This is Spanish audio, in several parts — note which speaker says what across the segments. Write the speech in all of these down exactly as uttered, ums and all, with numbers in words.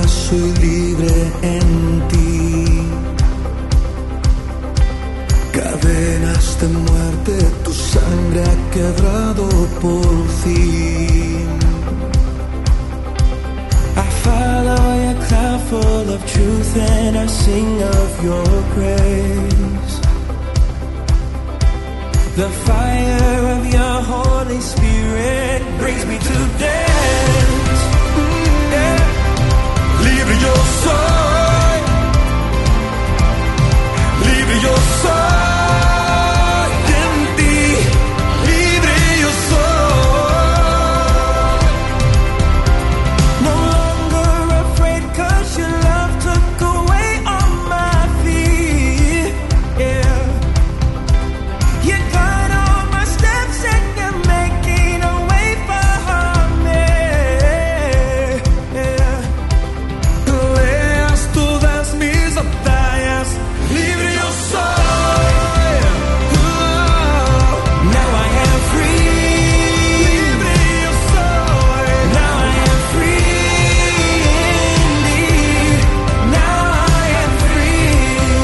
Speaker 1: soy libre en ti. Cadenas de muerte, tu sangre ha quebrado por fin.
Speaker 2: I follow your cloud full of truth and I sing of your grace. The fire of your Holy Spirit brings me to dance. Mm, yeah. Libre yo soy, libre yo soy en ti, libre yo soy. No longer afraid 'cause your love took away all my fear. Yeah. You guide all my steps and you're making a way for me. Yeah.
Speaker 1: Peleas todas mis batallas, libre yo soy. Oh,
Speaker 2: Now I am free.
Speaker 1: libre yo soy.
Speaker 2: Now I am free indeed. Now I am free.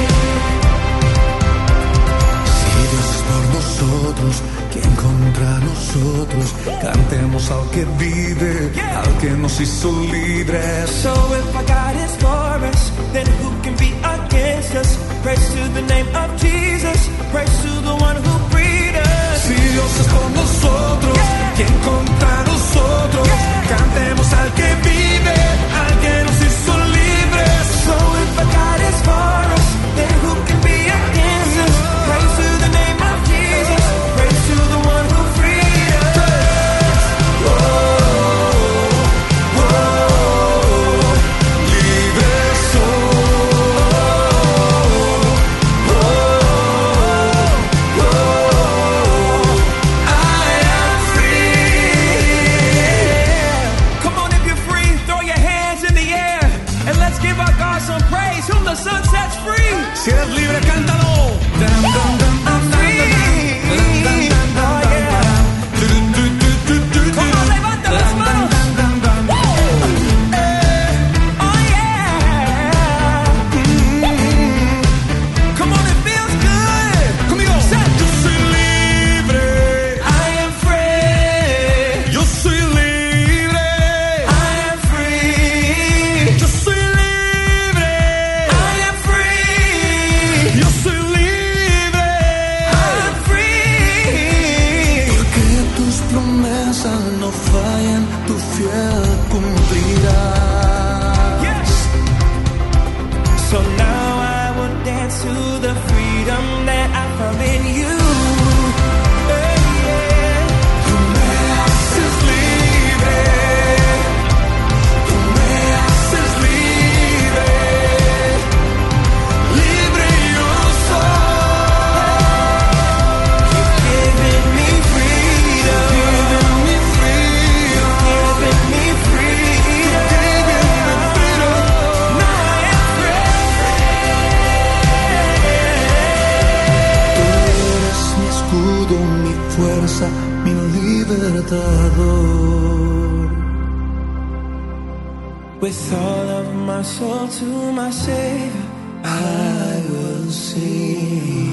Speaker 1: Si Dios es por nosotros, ¿quién contra nosotros? Cantemos al que vive, al que nos hizo libres.
Speaker 2: So if our God is for us, then who can be against us? Praise to the name of Jesus. Praise to the one who freed us.
Speaker 1: Si Dios es por nosotros, ¿quién contra nosotros? Cantemos al que vive, al que nos hizo libres.
Speaker 2: So if our God is for us, then who can be against us? Praise to the name of Jesus. Praise to the one who freed us.
Speaker 1: Libre
Speaker 2: Come on, if you're free, throw your hands in the air and let's give our God some praise. Whom the sun sets free.
Speaker 1: Si eres libre, cántalo. Dam, dam, dam, dam,
Speaker 2: Free.
Speaker 1: dam, dam, dam, dam,
Speaker 2: Oh, yeah.
Speaker 1: dam. Du, du, du, du, du, du.
Speaker 2: Come on, levanta las
Speaker 1: Dam,
Speaker 2: manos.
Speaker 1: dam, dam, dam, dam.
Speaker 2: Oh yeah. Come on, it feels good.
Speaker 1: Conmigo. Yo soy libre.
Speaker 2: I am free.
Speaker 1: Yo soy libre.
Speaker 2: I am free.
Speaker 1: Yo soy libre.
Speaker 2: I am free.
Speaker 1: Yo soy libre.
Speaker 2: I am free.
Speaker 1: Porque tus promesas no fallan, tu fiel cumplirás.
Speaker 2: Yes. So now I will dance to the freedom that I found in you. Hey, yeah.
Speaker 1: Tú me haces libre. Tú me haces libre. Libre yo soy.
Speaker 2: You've given me freedom.
Speaker 1: Given me freedom.
Speaker 2: Given me freedom.
Speaker 1: Given me freedom.
Speaker 2: Now I am
Speaker 1: Tú eres mi escudo, mi fuerza, mi libertador.
Speaker 2: with all of my soul to my Savior.
Speaker 1: I will sing.